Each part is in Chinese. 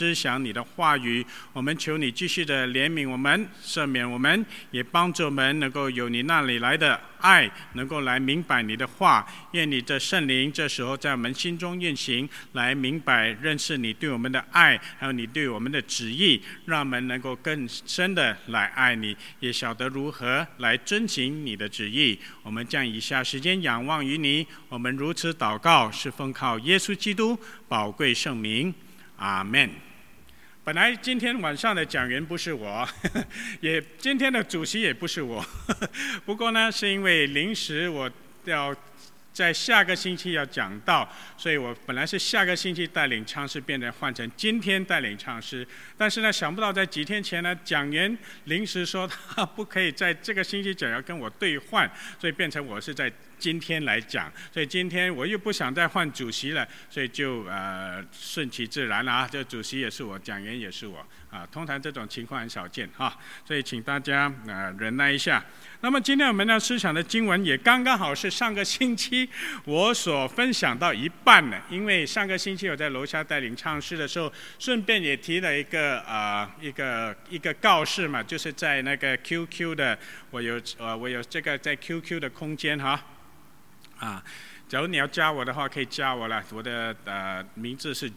思想你的话语，我们求你继续的怜悯我们，赦免我们，也帮助我们能够有你那里来的爱，能够来明白你的话。愿你的圣灵这时候在我们心中运行，来明白认识你对我们的爱，还有你对我们的旨意，让我们能够更深的来爱你，也晓得如何来遵行你的旨意。我们将以下时间仰望于你，我们如此祷告，是奉靠耶稣基督宝贵圣名，阿们。本来今天晚上的讲员不是我，也今天的主席也不是我，不过呢，是因为临时我要在下个星期要讲道，所以我本来是下个星期带领唱诗，变成换成今天带领唱诗。但是呢，想不到在几天前呢，讲员临时说他不可以在这个星期讲，要跟我兑换，所以变成我是在今天来讲。所以今天我又不想再换主席了，所以就顺其自然了啊。这主席也是我，讲员也是我啊。通常这种情况很少见哈，所以请大家忍耐一下。那么今天我们要思想的经文也刚刚好是上个星期我所分享到一半了，因为上个星期我在楼下带领唱诗的时候，顺便也提了一个告示嘛，就是在那个 QQ 的，我有这个在 QQ 的空间哈，假如你要加我的话，可以加我了。我的名字是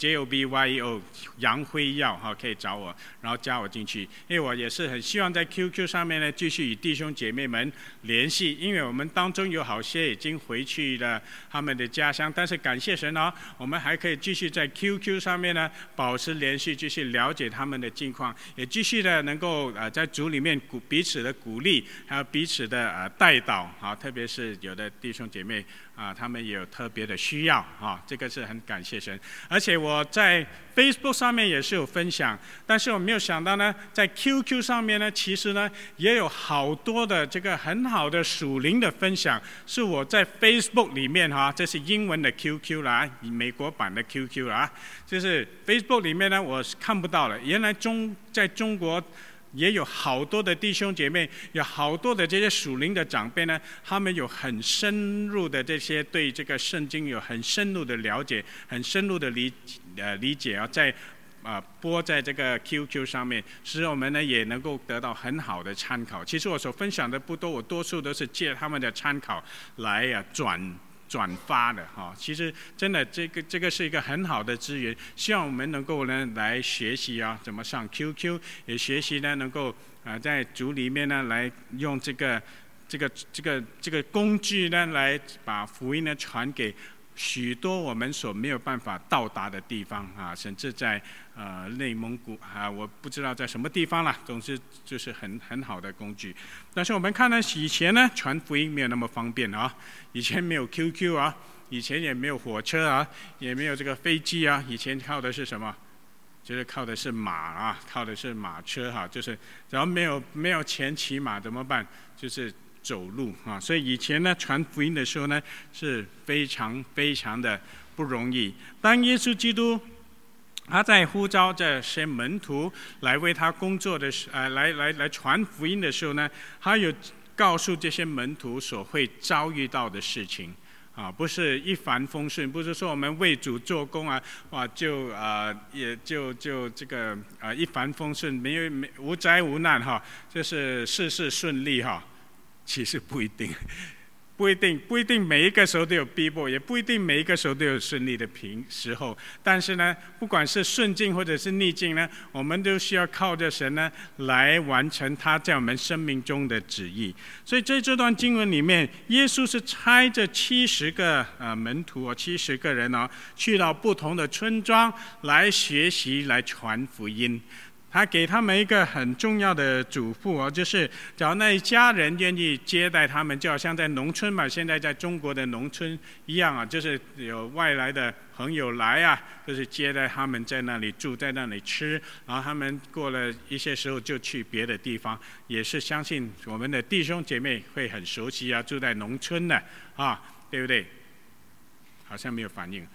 JOBYEO 杨辉耀哈，可以找我，然后加我进去。因为我也是很希望在 QQ 上面呢，继续与弟兄姐妹们联系，因为我们当中有好些已经回去了他们的家乡，但是感谢神哦，我们还可以继续在 QQ 上面呢保持联系，继续了解他们的近况，也继续的能够在主里面彼此的鼓励，还有彼此的带导啊，特别是有的弟兄姐妹。他们也有特别的需要啊，这个是很感谢神。而且我在 Facebook 上面也是有分享，但是我没有想到呢，在 QQ 上面呢，其实呢也有好多的这个很好的属灵的分享，是我在 Facebook 里面哈，这是英文的 QQ 啦，美国版的 QQ 啦，就是 Facebook 里面呢我是看不到了，原来在中国。也有好多的弟兄姐妹，有好多的这些属灵的长辈呢，他们有很深入的这些对这个圣经有很深入的了解，很深入的理解啊，在播在这个 QQ 上面，使我们呢也能够得到很好的参考。其实我所分享的不多，我多数都是借他们的参考来转发的哈，其实真的这个是一个很好的资源，希望我们能够呢来学习啊，怎么上 QQ， 也学习呢能够在主里面呢来用这个工具呢来把福音呢传给许多我们所没有办法到达的地方啊，甚至在内蒙古我不知道在什么地方啦，总之就是很好的工具。但是我们看呢，以前呢传福音没有那么方便啊，以前没有 QQ 啊，以前也没有火车啊，也没有这个飞机啊，以前靠的是什么？就是靠的是马啊，靠的是马车哈，就是只要没有钱骑马怎么办？就是走路啊，所以以前呢传福音的时候呢是非常非常的不容易。当耶稣基督他在呼召这些门徒来为他工作的来传福音的时候呢，他有告诉这些门徒所会遭遇到的事情。不是一帆风顺，不是说我们为主做工也就这个一帆风顺，没无灾无难哈，就是事事顺利哈。其实不一定，不一定每一个时候都有逼迫，也不一定每一个时候都有顺利的时候。但是呢，不管是顺境或者是逆境呢，我们都需要靠着神呢来完成他在我们生命中的旨意。所以在这段经文里面，耶稣是差着70个门徒70个人去到不同的村庄来学习，来传福音。他给他们一个很重要的嘱咐就是只要那一家人愿意接待他们，就好像在农村嘛，现在在中国的农村一样就是有外来的朋友来就是接待他们，在那里住，在那里吃，然后他们过了一些时候就去别的地方，也是相信我们的弟兄姐妹会很熟悉住在农村的对不对？好像没有反应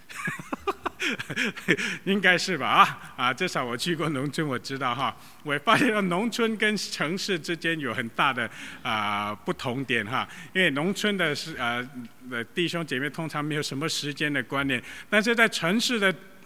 应该是吧至少我去过农村，我知道我发现农村跟城市之间有很大的不同点因为农村的弟兄姐妹通常没有什么时间的观念，但是在城市的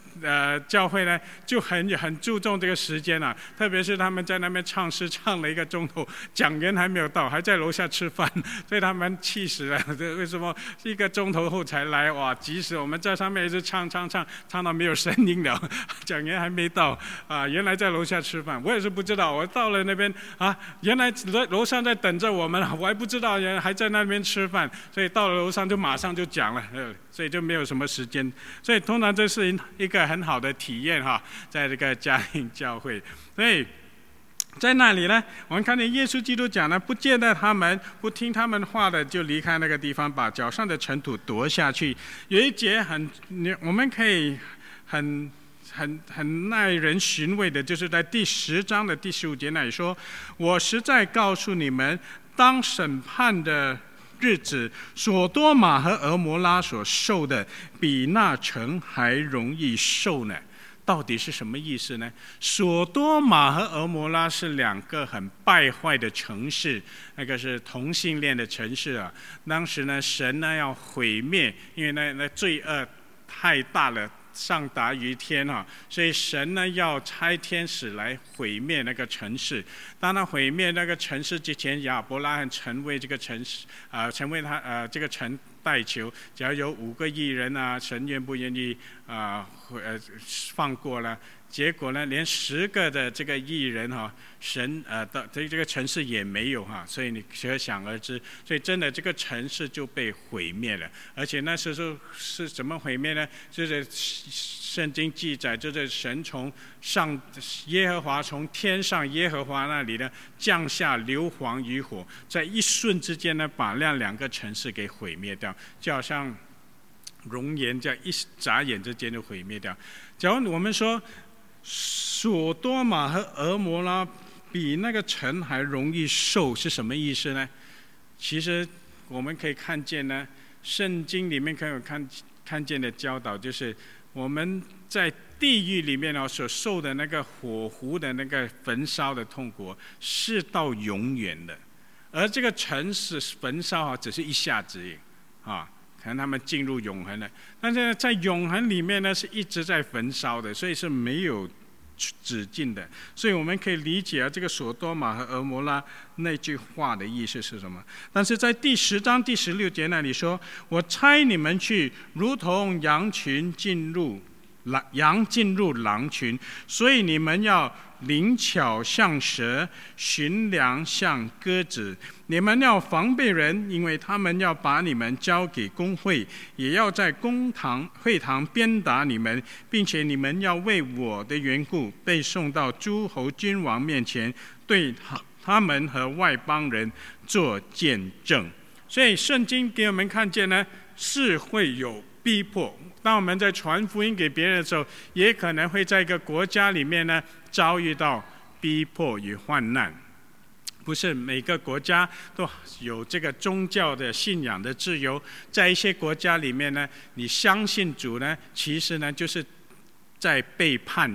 教会呢就很注重这个时间啊，特别是他们在那边唱诗唱了1个钟头，讲员还没有到，还在楼下吃饭，所以他们气死了。为什么1个钟头后才来？哇！即使我们在上面一直唱到没有声音了，讲员还没到啊，原来在楼下吃饭，我也是不知道。我到了那边啊，原来楼上在等着我们，我还不知道原来还在那边吃饭，所以到了楼上就马上就讲了，所以就没有什么时间。所以通常这是一个很好的体验哈，在这个家庭教会。所以在那里呢，我们看见耶稣基督讲呢，不接待他们，不听他们话的，就离开那个地方，把脚上的尘土夺下去。有一节我们可以很耐人寻味的，就是在第10章的第15节那里说：“我实在告诉你们，当审判的日子，所多玛和俄摩拉所受的，比那城还容易受呢。”到底是什么意思呢？所多玛和俄摩拉是2个很败坏的城市，那个是同性恋的城市啊。当时呢，神呢要毁灭，因为那罪恶太大了，上达于天啊，所以神呢要差天使来毁灭那个城市。当他毁灭那个城市之前，亚伯拉罕成为这个城市成为他这个城代求，只要有5个义人啊，神愿不愿意放过了？结果呢，连10个的这个义人哈，神的这个城市也没有哈，所以你可想而知，所以真的这个城市就被毁灭了。而且那时候是怎么毁灭呢？就是圣经记载，就是神从耶和华从天上耶和华那里呢降下硫磺与火，在一瞬之间呢，把那2个城市给毁灭掉，就好像熔岩在一眨眼之间就毁灭掉。假如我们说所多玛和俄摩拉比那个城还容易受，是什么意思呢？其实我们可以看见呢，圣经里面可以看见的教导，就是我们在地狱里面所受的那个火湖的那个焚烧的痛苦是到永远的，而这个城市焚烧只是一下子啊。可能他们进入永恒了，但是在永恒里面呢，是一直在焚烧的，所以是没有止境的。所以我们可以理解这个所多玛和俄摩拉那句话的意思是什么。但是在第10章第16节那里说：“我差你们去，如同羊进入狼群，所以你们要灵巧像蛇，驯良像鸽子。你们要防备人，因为他们要把你们交给公会，也要在会堂鞭打你们，并且你们要为我的缘故被送到诸侯君王面前，对他们和外邦人做见证。”所以圣经给我们看见呢，是会有逼迫。当我们在传福音给别人的时候，也可能会在一个国家里面呢遭遇到逼迫与患难。不是每个国家都有这个宗教的信仰的自由，在一些国家里面呢，你相信主呢，其实呢就是在被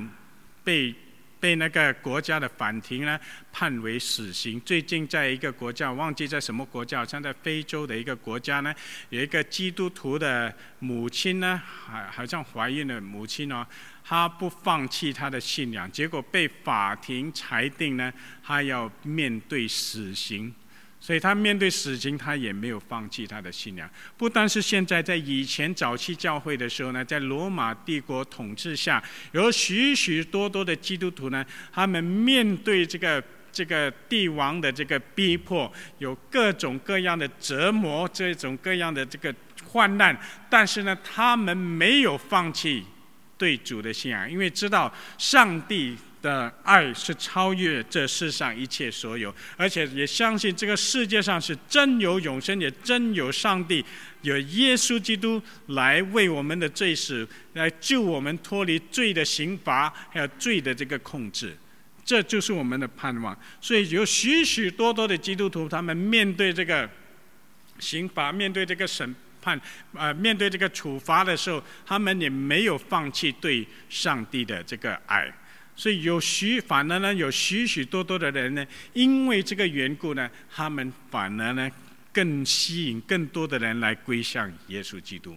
那个国家的法庭呢判为死刑。最近在一个国家，忘记在什么国家，好像在非洲的一个国家呢，有一个基督徒的母亲呢，好像怀孕的母亲哦，她不放弃她的信仰，结果被法庭裁定呢，她要面对死刑。所以他面对死刑，他也没有放弃他的信仰。不单是现在，在以前早期教会的时候呢，在罗马帝国统治下，有许许多多的基督徒呢，他们面对这个帝王的这个逼迫，有各种各样的折磨，这种各样的这个患难，但是呢，他们没有放弃对主的信仰，因为知道上帝的爱是超越这世上一切所有，而且也相信这个世界上是真有永生，也真有上帝，有耶稣基督来为我们的罪死，来救我们脱离罪的刑罚，还有罪的这个控制。这就是我们的盼望。所以有许许多多的基督徒，他们面对这个刑罚，面对这个审判，面对这个处罚的时候，他们也没有放弃对上帝的这个爱。所以反而呢，有许许多多的人呢，因为这个缘故呢，他们反而呢更吸引更多的人来归向耶稣基督。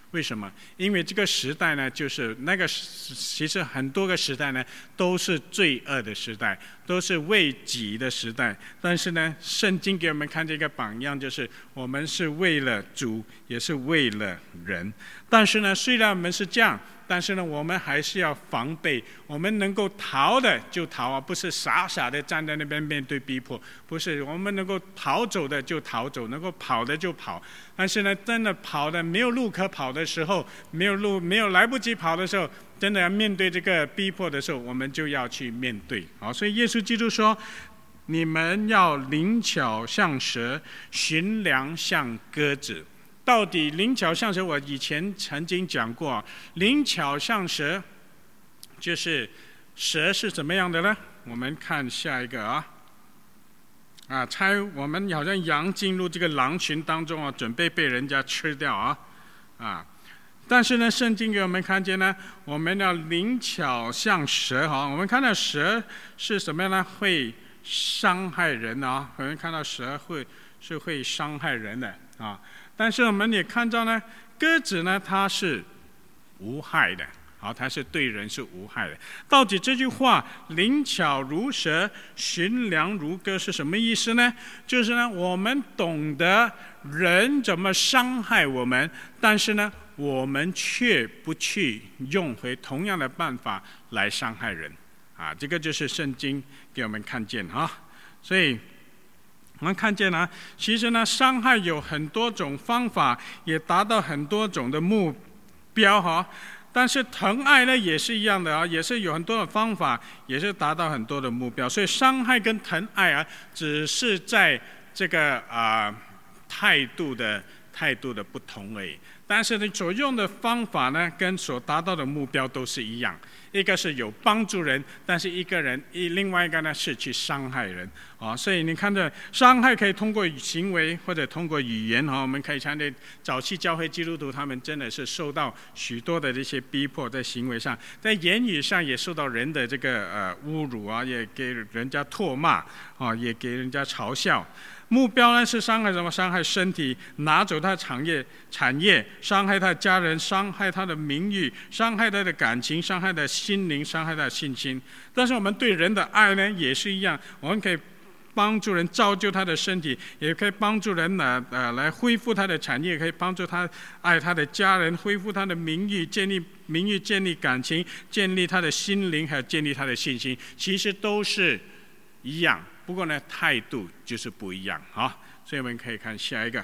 为什么？因为这个时代呢，就是那个其实很多个时代呢，都是罪恶的时代，都是为己的时代。但是呢，圣经给我们看这个榜样，就是我们是为了主，也是为了人。但是呢，虽然我们是这样，但是呢，我们还是要防备。我们能够逃的就逃啊，不是傻傻的站在那边面对逼迫。不是，我们能够逃走的就逃走，能够跑的就跑。但是呢，真的跑的没有路可跑的时候，没有来不及跑的时候，真的要面对这个逼迫的时候，我们就要去面对。好，所以耶稣基督说：“你们要灵巧像蛇，驯良像鸽子。”到底灵巧像蛇，我以前曾经讲过，灵巧像蛇，就是蛇是怎么样的呢？我们看下一个啊。我们好像羊进入这个狼群当中啊，准备被人家吃掉啊。但是呢，圣经给我们看见呢，我们要灵巧像蛇哈。我们看到蛇是什么样呢？会伤害人啊。我们看到蛇会伤害人的啊。但是我们也看到呢，鸽子呢，它是无害的。好，它是对人是无害的。到底这句话“灵巧如蛇，驯良如鸽”是什么意思呢？就是呢，我们懂得人怎么伤害我们，但是呢，我们却不去用回同样的办法来伤害人。这个就是圣经给我们看见所以我们看见其实呢，伤害有很多种方法，也达到很多种的目标但是疼爱呢也是一样的也是有很多的方法，也是达到很多的目标。所以伤害跟疼爱只是在这个态度的不同而已。但是呢，所用的方法呢，跟所达到的目标都是一样。一个是有帮助人，但是另外一个呢是去伤害人所以你看着伤害可以通过行为或者通过语言我们可以看见早期教会基督徒他们真的是受到许多的这些逼迫，在行为上，在言语上也受到人的这个侮辱也给人家唾骂也给人家嘲笑。目标呢是伤害什么？伤害身体，拿走他产业，伤害他的家人，伤害他的名誉，伤害他的感情，伤害他的心灵，伤害他的信心。但是我们对人的爱呢也是一样，我们可以帮助人造就他的身体，也可以帮助人来恢复他的产业，可以帮助他爱他的家人，恢复他的名誉，建立感情，建立他的心灵，还有建立他的信心，其实都是一样。不过呢，态度就是不一样所以我们可以看下一个。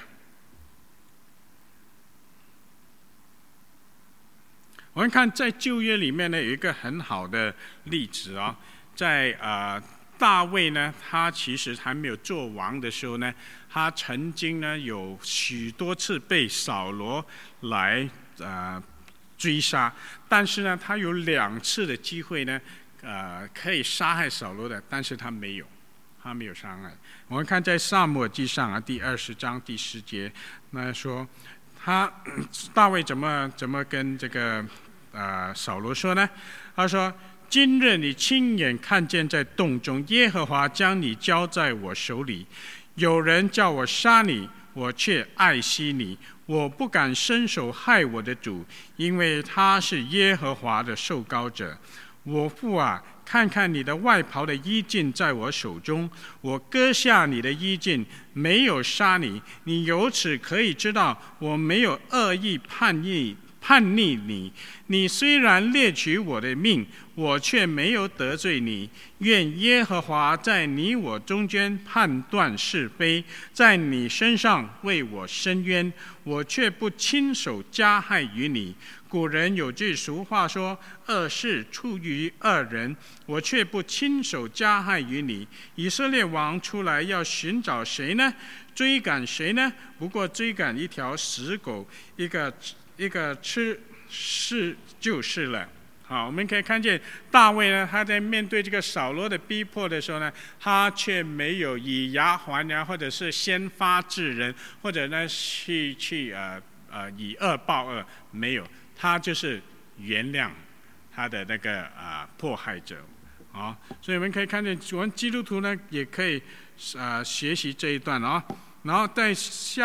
我们看在旧约里面呢，有一个很好的例子在大卫呢，他其实还没有做王的时候呢，他曾经呢有许多次被扫罗来追杀，但是呢，他有2次的机会呢，可以杀害扫罗的，但是他没有伤害。我们看在撒母耳记上第20章第10节，那说大卫怎么跟这个扫罗说呢？他说：“今日你亲眼看见在洞中，耶和华将你交在我手里。有人叫我杀你，我却爱惜你。我不敢伸手害我的主，因为他是耶和华的受膏者。我父啊，看看你的外袍的衣襟在我手中，我割下你的衣襟，没有杀你。你由此可以知道，我没有恶意叛逆你。你虽然猎取我的命，我却没有得罪你。愿耶和华在你我中间判断是非，在你身上为我伸冤，我却不亲手加害于你。古人有句俗话说，恶事出于恶人，我却不亲手加害于你。以色列王出来要寻找谁呢？追赶谁呢？不过追赶一条死狗，一个吃是就是了。好，我们可以看见大卫呢，他在面对这个扫罗的逼迫的时候呢，他却没有以牙还牙，或者是先发制人，或者呢去以恶报恶，没有。他就是原谅他的那个迫害者所以我们可以看见，我们基督徒呢也可以学习这一段然后在下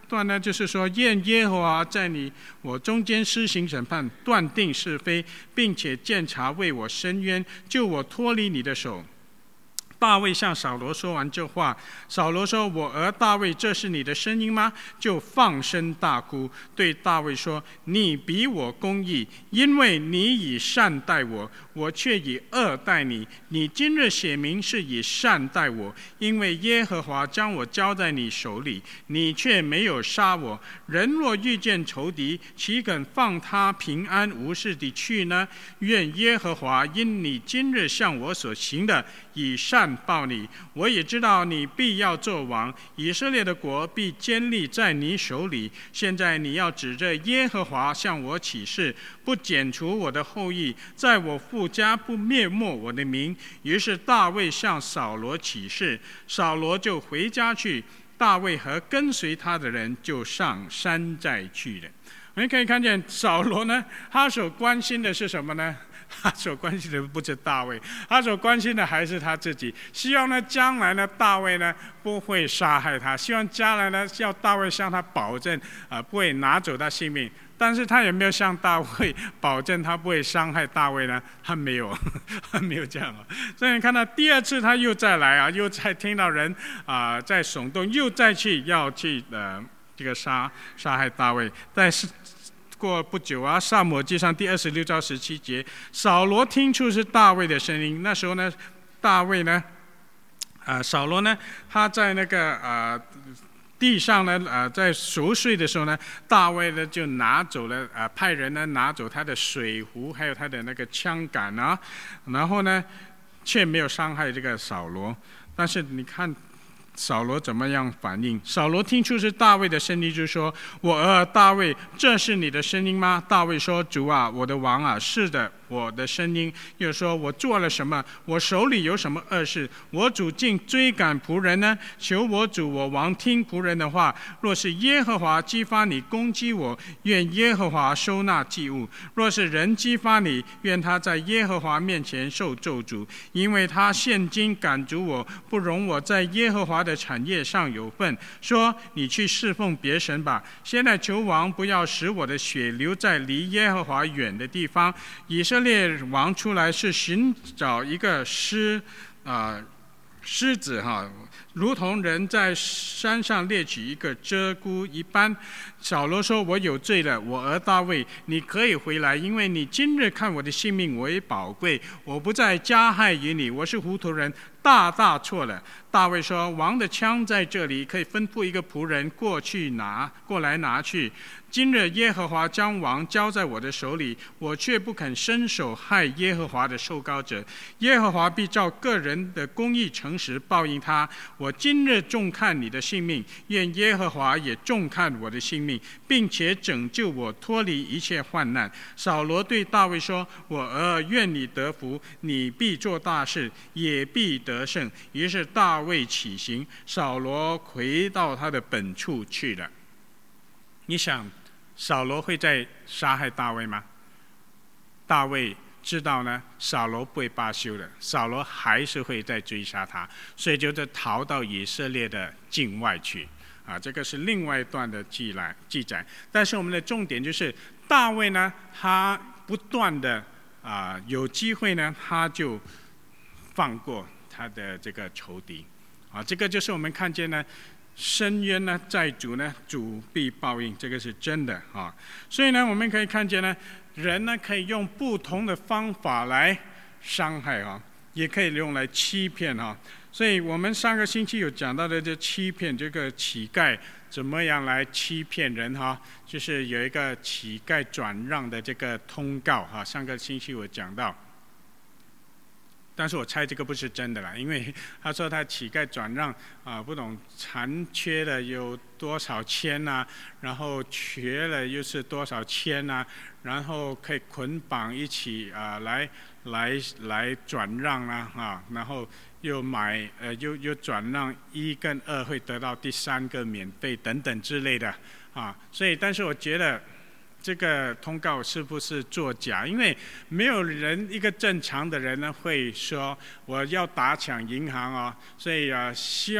段呢，就是说愿耶和华在我中间施行审判，断定是非，并且鉴察为我伸冤，救我脱离你的手。大卫向扫罗说完这话，扫罗说：“我儿大卫，这是你的声音吗？”就放声大哭，对大卫说：“你比我公义，因为你以善待我，我却以恶待你。你今日显明是以善待我，因为耶和华将我交在你手里，你却没有杀我。人若遇见仇敌，岂肯放他平安无事地去呢？愿耶和华因你今日向我所行的，以善报你。我也知道你必要做王，以色列的国必坚立在你手里。现在你要指着耶和华向我起誓，不剪除我的后裔，在我父家不灭没我的名。”于是大卫向扫罗起誓，扫罗就回家去，大卫和跟随他的人就上山寨去了。我们可以看见扫罗呢，他所关心的是什么呢？他所关心的不是大卫，他所关心的还是他自己。希望呢，将来呢，大卫呢不会杀害他；希望将来呢，要大卫向他保证，不会拿走他性命。但是他有没有向大卫保证他不会伤害大卫呢？他没有，他没有这样。所以你看到第二次他又再来又再听到人在耸动，又再要去这个杀害大卫。但是过不久撒母耳记上第26章17节，扫罗听出是大卫的声音。那时候呢，大卫呢，扫罗呢，他在那个地上呢，在熟睡的时候呢，大卫呢就拿走了派人呢拿走他的水壶，还有他的那个枪杆然后呢，却没有伤害这个扫罗。但是你看扫罗怎么样反应？扫罗听出是大卫的声音，就说：“我儿大卫，这是你的声音吗？”大卫说：“主啊，我的王啊，是的，我的声音。”又说：“我做了什么？我手里有什么恶事？我主竟追赶仆人呢？求我主我王听仆人的话。若是耶和华激发你攻击我，愿耶和华收纳祭物；若是人激发你，愿他在耶和华面前受咒诅，因为他现今赶逐我，不容我在耶和华的产业上有份。说你去侍奉别神吧。现在求王不要使我的血流在离耶和华远的地方。”以色列王出来是寻找一个狮子如同人在山上猎取一个鹧鸪一般。扫罗说：“我有罪了，我儿大卫，你可以回来，因为你今日看我的性命为宝贵，我不再加害于你。我是糊涂人，大大错了。”大卫说：“王的枪在这里，可以吩咐一个仆人过来拿去。今日耶和华将王交在我的手里，我却不肯伸手害耶和华的受膏者。耶和华必照个人的公义诚实报应他。我今日重看你的性命，愿耶和华也重看我的性命，并且拯救我脱离一切患难。”扫罗对大卫说：“我儿，愿你得福，你必做大事，也必得胜。”于是大卫起行，扫罗回到他的本处去了。你想，扫罗会再杀害大卫吗？大卫知道呢，扫罗不会罢休的，扫罗还是会再追杀他，所以就逃到以色列的境外去。这个是另外一段的记载。但是我们的重点就是大卫呢，他不断的有机会呢，他就放过他的这个仇敌。这个就是我们看见呢，伸冤呢在主呢，主必报应，这个是真的所以呢，我们可以看见呢，人呢可以用不同的方法来伤害也可以用来欺骗所以我们上个星期有讲到的这欺骗，这个乞丐怎么样来欺骗人就是有一个乞丐转让的这个通告上个星期我讲到。但是我猜这个不是真的啦，因为他说他乞丐转让不懂残缺的有多少千然后缺了又是多少千然后可以捆绑一起来转让然后又又转让1跟2会得到第3个免费等等之类的所以但是我觉得这个通告是不是作假？因为没有人一个正常的人呢会说我要打抢银行所以希望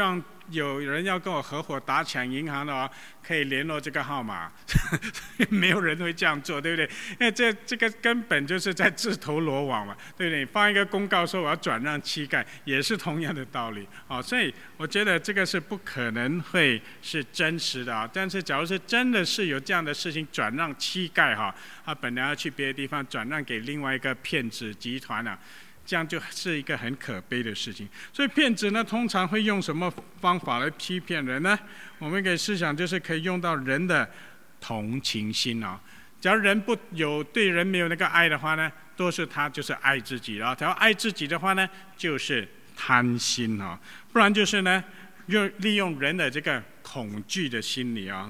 有人要跟我合伙打抢银行的话，可以联络这个号码。没有人会这样做，对不对？因为这个根本就是在自投罗网嘛，对不对？放一个公告说我要转让膝盖，也是同样的道理。所以我觉得这个是不可能会是真实的啊。但是假如是真的是有这样的事情，转让膝盖他本来要去别的地方转让给另外一个骗子集团啊。这样就是一个很可悲的事情。所以骗子呢，通常会用什么方法来欺骗人呢？我们可以试想，就是可以用到人的同情心啊。假如人对人没有那个爱的话呢，多数他就是爱自己啊。假如爱自己的话呢，就是贪心啊。不然就是呢，利用人的这个恐惧的心理啊，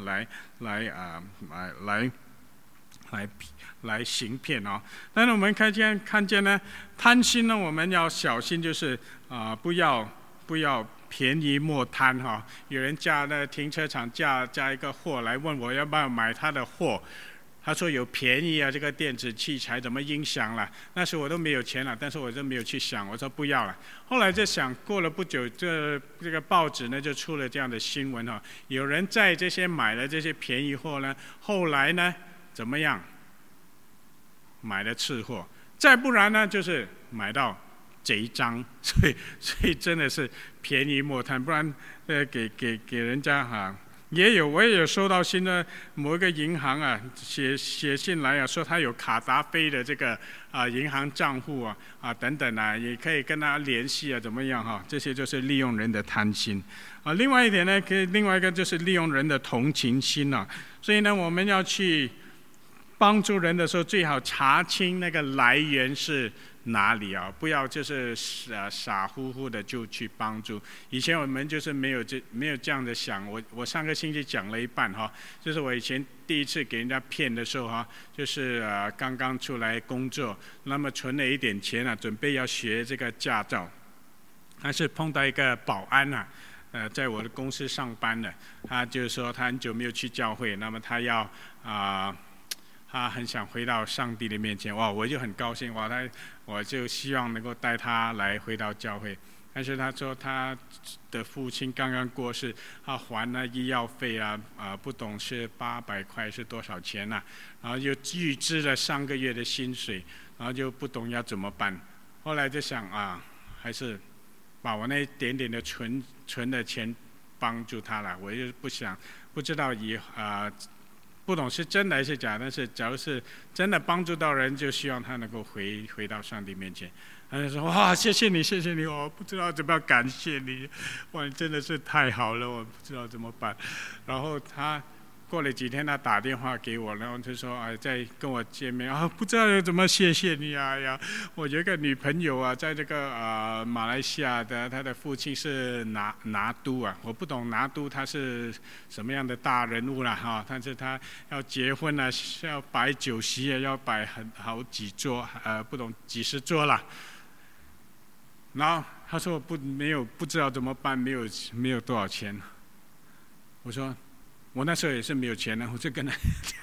来行骗啊。但是我们看见呢，贪心呢，我们要小心，就是不要便宜莫贪哈。有人驾那停车场驾一个货来问我要不要买他的货，他说有便宜啊，这个电子器材怎么音响了？那时我都没有钱了，但是我就没有去想，我说不要了。后来就想，过了不久，这个报纸呢就出了这样的新闻哈，有人在这些买了这些便宜货呢，后来呢怎么样？买了次货，再不然呢就是买到贼赃，所以真的是便宜莫贪，不然给人家我也有收到新的某一个银行啊写信来啊，说他有卡达菲的这个银行账户等等啊，也可以跟他联系啊，怎么样这些就是利用人的贪心另外一点呢，另外一个就是利用人的同情心所以呢，我们要去帮助人的时候，最好查清那个来源是哪里不要就是傻乎乎的就去帮助。以前我们就是没有这样的想。我上个星期讲了一半就是我以前第一次给人家骗的时候就是刚刚出来工作，那么存了一点钱准备要学这个驾照，但是碰到一个保安在我的公司上班的，他就是说他很久没有去教会，那么他要他很想回到上帝的面前，我就很高兴，我就希望能够带他来回到教会。但是他说他的父亲刚刚过世，他还了医药费不懂是800块是多少钱然后就预支了上个月的薪水，然后就不懂要怎么办。后来就想还是把我那一点点的存的钱帮助他了。我就不知道不懂是真的还是假，但是假如是真的帮助到人，就希望他能够回到上帝面前。他就说谢谢你，我不知道怎么样感谢你，你真的是太好了，我不知道怎么办。然后他过了几天，他打电话给我，然后就说再跟我见面不知道要怎么谢谢你我有一个女朋友在这个马来西亚的，她的父亲是拿督我不懂拿督他是什么样的大人物但是他要结婚是要摆酒席要摆好几桌不懂几十桌了。然后他说不知道怎么办，没有多少钱。我说我那时候也是没有钱我就跟他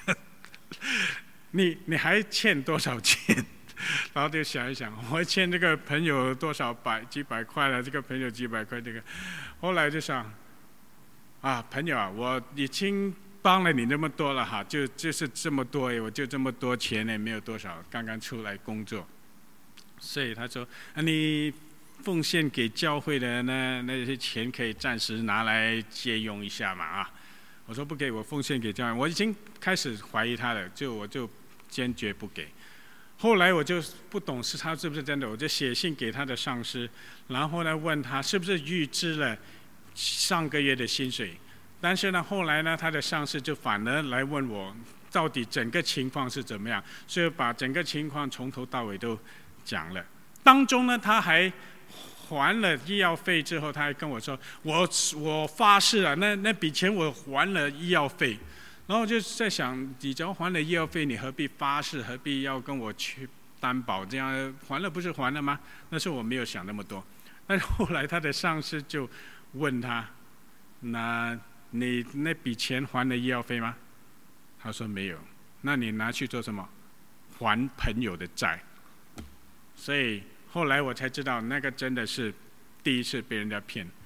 你还欠多少钱？然后就想一想，我欠这个朋友多少几百块了，这个朋友几百块，这个后来就想朋友我已经帮了你那么多了就是这么多我就这么多钱没有多少，刚刚出来工作。所以他说你奉献给教会的那些钱可以暂时拿来借用一下嘛我说不给，我奉献给教会。我已经开始怀疑他了，我就坚决不给。后来我就不懂是他是不是真的，我就写信给他的上司，然后呢问他是不是预支了上个月的薪水。但是呢后来呢他的上司就反而来问我到底整个情况是怎么样，所以把整个情况从头到尾都讲了。当中呢他还还了医药费之后，他还跟我说我发誓那笔钱我还了医药费。然后我就在想，你只要还了医药费，你何必发誓，何必要跟我去担保？这样还了不是还了吗？那时候我没有想那么多。但是后来他的上司就问他，那你那笔钱还了医药费吗？他说没有。那你拿去做什么？还朋友的债。所以后来我才知道，那个真的是第一次被人家骗。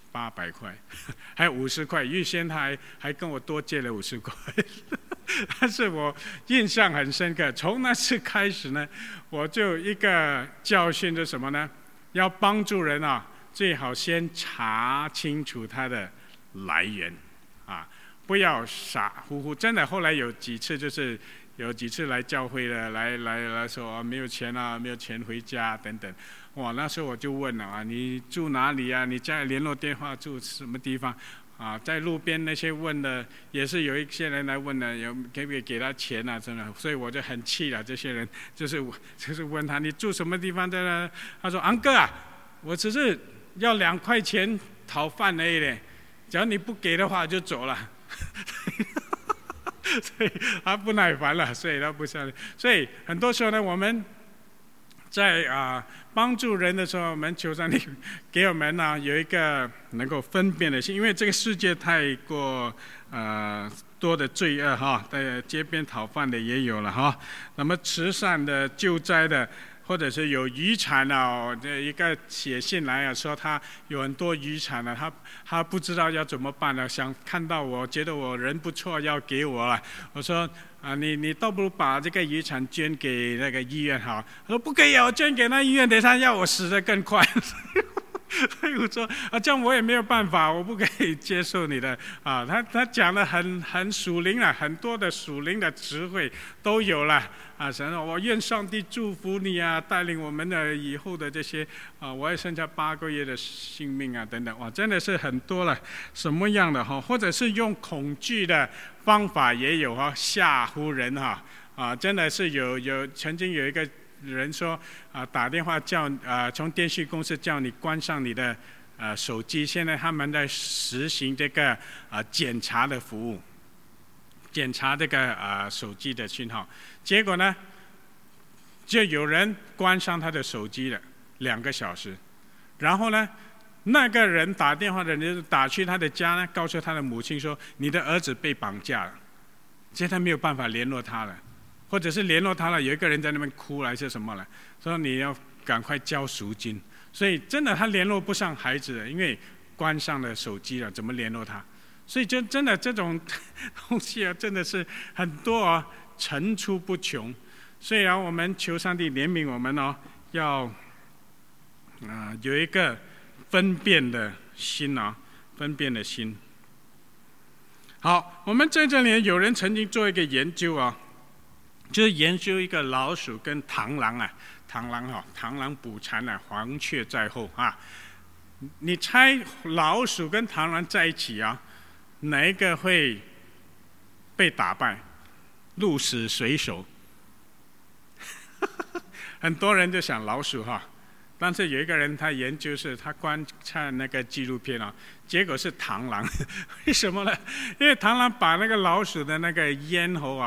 800块，还有50块。预先他还跟我多借了50块，但是我印象很深刻。从那次开始呢，我就一个教训是什么呢？要帮助人啊，最好先查清楚它的来源啊，不要傻乎乎。真的，后来有几次来教会了，来说没有钱啊，没有钱回家等等。哇，那时候我就问了啊，你住哪里啊？你家联络电话住什么地方？啊，在路边那些问的，也是有一些人来问的，可不可以给他钱啊？真的，所以我就很气了。这些人就是问他，你住什么地方？在那，他说：“安哥啊，我只是要2块钱讨饭而已嘞，只要你不给的话就走了。”所以他不耐烦了，所以他不相信。所以很多时候呢，我们在帮助人的时候，我们求上帝给我们有一个能够分辨的心，因为这个世界太过多的罪恶哈，在街边讨饭的也有了哈。那么慈善的、救灾的，或者是有遗产这一个写信来说他有很多遗产他不知道要怎么办了，想看到我觉得我人不错，要给我了。我说你倒不如把这个遗产捐给那个医院好。他说不可以，我捐给那医院，等一下要我死得更快。所以我说这样我也没有办法，我不可以接受你的他讲的很属灵了，很多的属灵的智慧都有了神说我愿上帝祝福你带领我们的以后的这些我也剩下8个月的性命等等，哇，真的是很多了，什么样的或者是用恐惧的方法也有吓唬人真的是曾经有一个人说打电话叫从电信公司叫你关上你的手机，现在他们在实行这个检查的服务，检查这个手机的讯号，结果呢就有人关上他的手机了2个小时，然后呢那个人打电话的人打去他的家呢，告诉他的母亲说你的儿子被绑架了，现在没有办法联络他了，或者是联络他了，有一个人在那边哭了，是什么了？说你要赶快交赎金。所以真的他联络不上孩子了，因为关上了手机了，怎么联络他？所以真的这种东西真的是很多层出不穷。所以我们求上帝怜悯我们要有一个分辨的心分辨的心。好，我们在这里有人曾经做一个研究就是研究一个老鼠跟螳螂螳螂捕蝉黄雀在后你猜老鼠跟螳螂在一起哪一个会被打败？鹿死谁手？很多人就想老鼠但是有一个人他研究他观察那个纪录片结果是螳螂。为什么呢？因为螳螂把那个老鼠的那个咽喉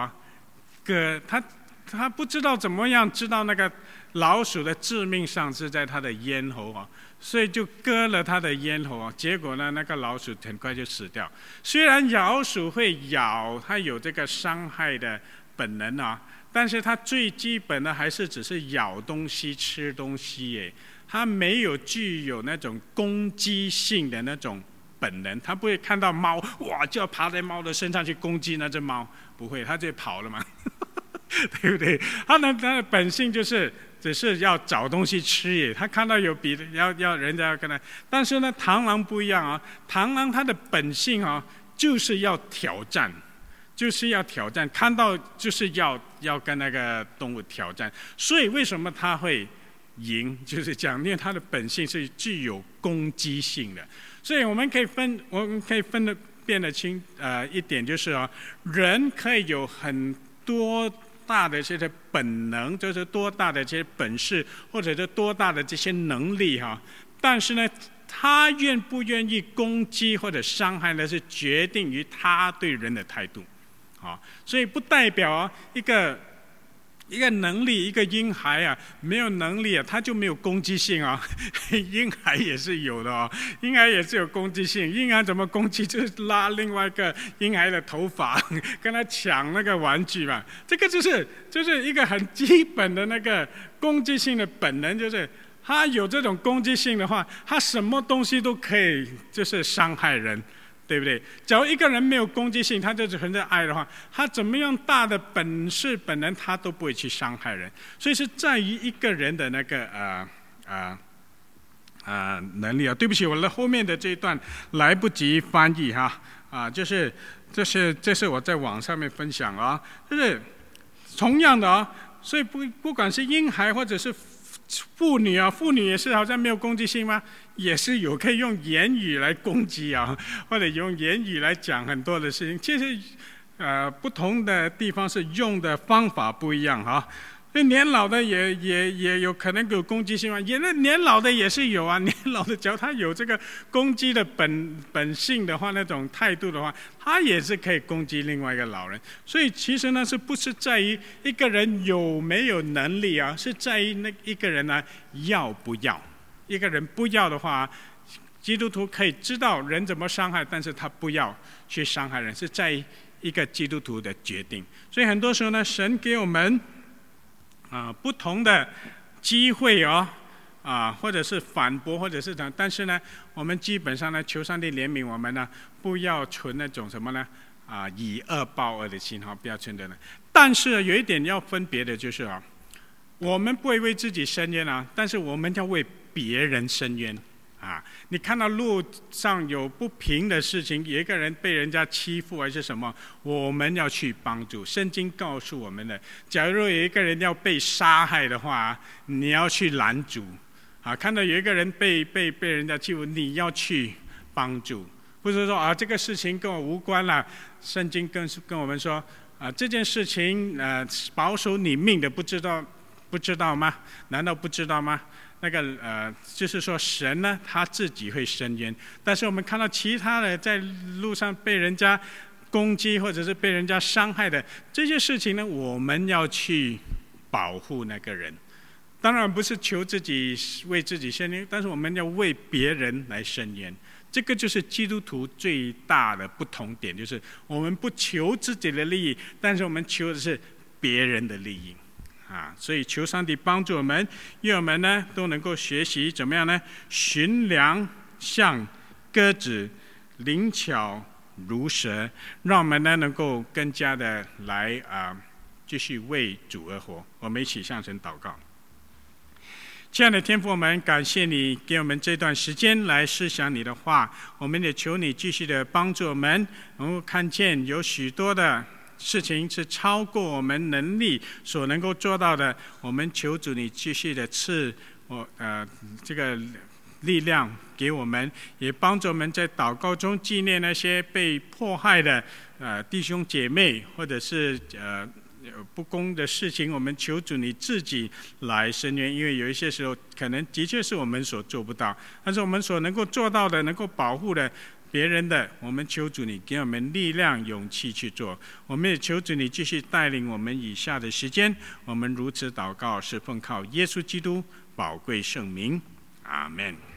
他不知道怎么样知道那个老鼠的致命伤是在它的咽喉所以就割了它的咽喉结果呢那个老鼠很快就死掉。虽然老鼠会咬，它有这个伤害的本能但是它最基本的还是只是咬东西吃东西它没有具有那种攻击性的那种本能，它不会看到猫哇就要爬在猫的身上去攻击那只猫，不会，它就跑了嘛。对不对？它的本性就是只是要找东西吃它看到有别的要人家要跟它。但是呢螳螂不一样螳螂它的本性就是要挑战，看到就是要跟那个动物挑战。所以为什么它会赢，就是讲因为它的本性是具有攻击性的。所以我们可以分得辨得清一点，就是人可以有很多大的这些本能，就是多大的这些本事，或者是多大的这些能力但是呢他愿不愿意攻击或者伤害呢，是决定于他对人的态度所以不代表一个能力，一个婴孩没有能力他就没有攻击性婴孩也是有的婴孩也是有攻击性。婴孩怎么攻击？就是拉另外一个婴孩的头发跟他抢那个玩具嘛。这个就是一个很基本的那个攻击性的本能，就是他有这种攻击性的话，他什么东西都可以就是伤害人，对不对？假如一个人没有攻击性，他就只存在爱的话，他怎么样大的本事本能他都不会去伤害人。所以是在于一个人的那个能力啊。对不起，我的后面的这一段来不及翻译哈就是这是我在网上面分享啊，就是同样的啊，所以不管是婴孩或者是妇女啊，妇女也是好像没有攻击性吗？也是有，可以用言语来攻击啊，或者用言语来讲很多的事情。其实不同的地方是用的方法不一样哈。所以年老的也有可能有攻击性嘛，年老的也是有啊。年老的只要他有这个攻击的本性的话，那种态度的话，他也是可以攻击另外一个老人。所以其实呢，是不是在于一个人有没有能力啊？是在于那一个人呢要不要。一个人不要的话，基督徒可以知道人怎么伤害，但是他不要去伤害人，是在于一个基督徒的决定。所以很多时候呢，神给我们不同的机会或者是反驳，或者是怎样，但是呢，我们基本上呢，求上帝怜悯我们呢，不要存那种什么呢以恶报恶的心不要存的呢。但是有一点要分别的就是我们不会为自己伸冤但是我们要为别人伸冤你看到路上有不平的事情，有一个人被人家欺负还是什么，我们要去帮助。圣经告诉我们的，假如有一个人要被杀害的话，你要去拦阻看到有一个人被人家欺负，你要去帮助。不是说这个事情跟我无关了。圣经跟我们说这件事情保守你命的不知道吗？难道不知道吗？那个就是说神呢他自己会伸冤，但是我们看到其他的在路上被人家攻击或者是被人家伤害的这些事情呢，我们要去保护那个人。当然不是求自己为自己伸冤，但是我们要为别人来伸冤。这个就是基督徒最大的不同点，就是我们不求自己的利益，但是我们求的是别人的利益所以求上帝帮助我们，愿我们呢都能够学习怎么样呢？驯良像鸽子，灵巧如蛇，让我们呢能够更加的来继续为主而活。我们一起向神祷告。亲爱的天父，我们感谢你给我们这段时间来思想你的话，我们也求你继续的帮助我们，能够看见有许多的事情是超过我们能力所能够做到的。我们求主你继续的赐这个力量给我们，也帮助我们在祷告中纪念那些被迫害的弟兄姐妹，或者是不公的事情，我们求主你自己来伸冤。因为有一些时候可能的确是我们所做不到，但是我们所能够做到的，能够保护的别人的，我们求主你给我们力量勇气去做。我们也求主你继续带领我们以下的时间，我们如此祷告是奉靠耶稣基督宝贵圣名，阿们。